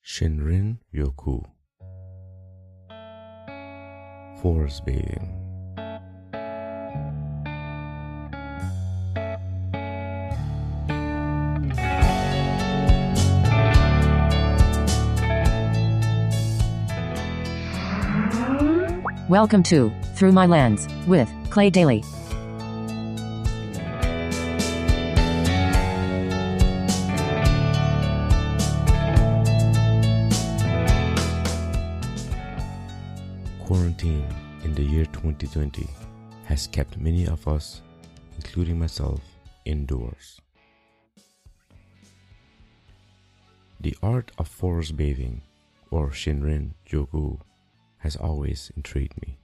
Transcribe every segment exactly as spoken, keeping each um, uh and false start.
Shinrin Yoku. Forest bathing. Welcome to Through My Lens with Clay Daly. Quarantine in the year twenty twenty has kept many of us, including myself, indoors. The art of forest bathing, or Shinrin Yoku, has always intrigued me.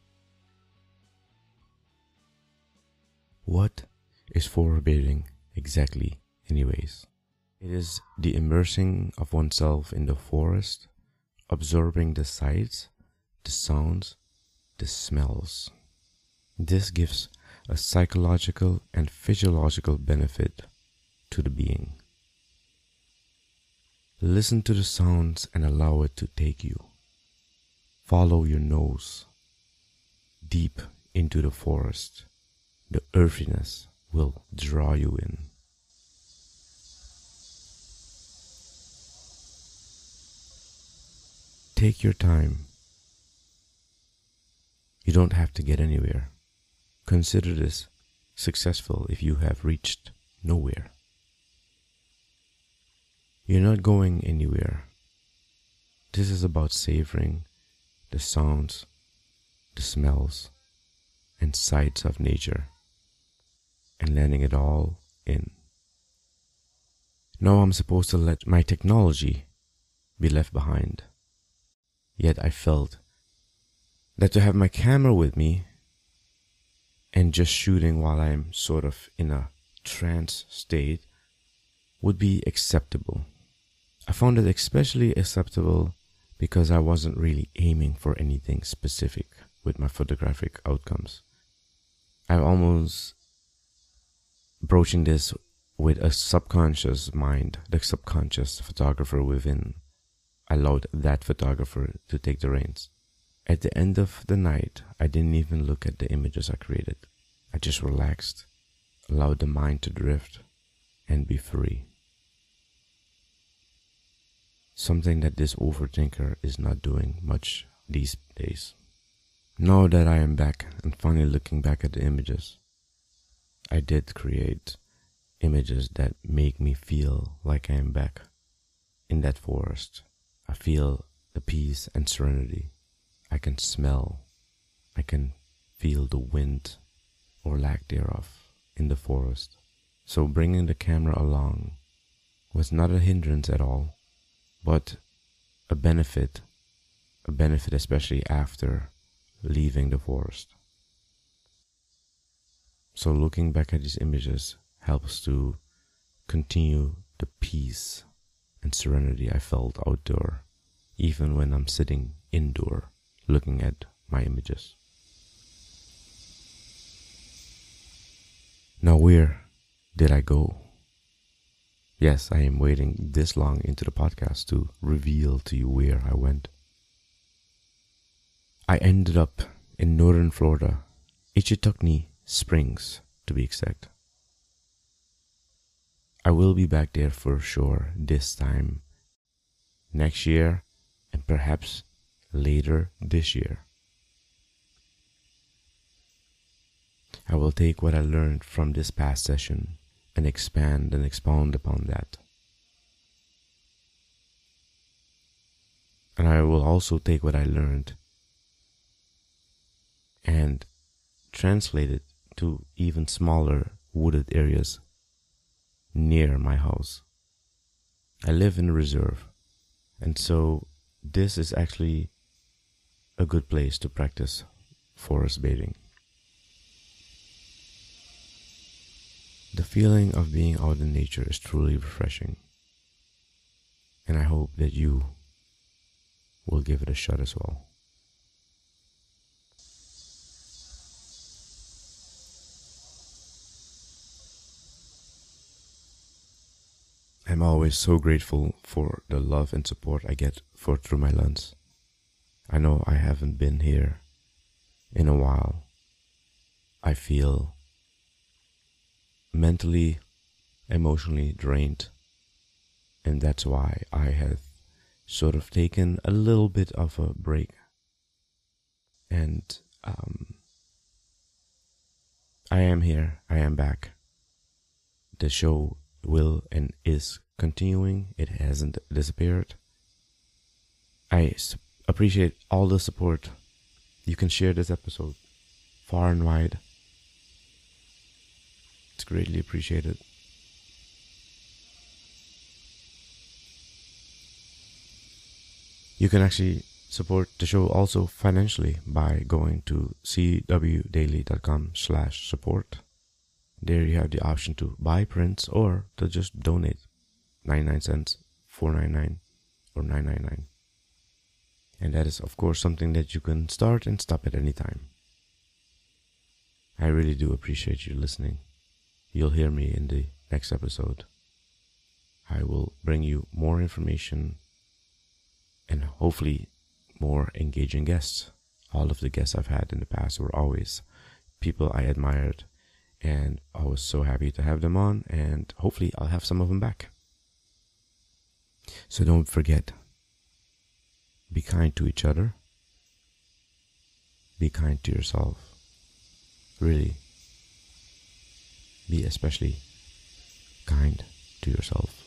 What is forest bathing exactly, anyways? It is the immersing of oneself in the forest, absorbing the sights, the sounds, the smells. This gives a psychological and physiological benefit to the being. Listen to the sounds and allow it to take you. Follow your nose deep into the forest. The earthiness will draw you in. Take your time. You don't have to get anywhere. Consider this successful if you have reached nowhere. You're not going anywhere. This is about savoring the sounds, the smells, and sights of nature, and letting it all in. Now I'm supposed to let my technology be left behind. Yet I felt that to have my camera with me and just shooting while I'm sort of in a trance state would be acceptable. I found it especially acceptable because I wasn't really aiming for anything specific with my photographic outcomes. I'm almost approaching this with a subconscious mind, the subconscious photographer within. I allowed that photographer to take the reins. At the end of the night, I didn't even look at the images I created. I just relaxed, allowed the mind to drift, and be free. Something that this overthinker is not doing much these days. Now that I am back and finally looking back at the images, I did create images that make me feel like I am back in that forest. I feel the peace and serenity. I can smell, I can feel the wind or lack thereof in the forest. So bringing the camera along was not a hindrance at all, but a benefit, a benefit especially after leaving the forest. So looking back at these images helps to continue the peace and serenity I felt outdoor, even when I'm sitting indoor looking at my images. Now where did I go? Yes, I am waiting this long into the podcast to reveal to you where I went. I ended up in northern Florida, Ichitucknee Springs to be exact. I will be back there for sure this time next year and perhaps later this year. I will take what I learned from this past session and expand and expound upon that. And I will also take what I learned and translate it to even smaller wooded areas near my house. I live in a reserve, and so this is actually a good place to practice forest bathing. The feeling of being out in nature is truly refreshing, and I hope that you will give it a shot as well. I I'm always so grateful for the love and support I get for Through My Lens. I know I haven't been here in a while. I feel mentally, emotionally drained, and that's why I have sort of taken a little bit of a break. And um, I am here, I am back. The show will and is continuing. It hasn't disappeared. I su- appreciate all the support. You can share this episode far and wide. It's greatly appreciated. You can actually support the show also financially by going to c w daily dot com slash support. There you have the option to buy prints or to just donate ninety-nine cents, four ninety-nine, or nine ninety-nine. And that is, of course, something that you can start and stop at any time. I really do appreciate you listening. You'll hear me in the next episode. I will bring you more information and hopefully more engaging guests. All of the guests I've had in the past were always people I admired, and I was so happy to have them on, and hopefully I'll have some of them back. So don't forget, be kind to each other. Be kind to yourself. Really. Be especially kind to yourself.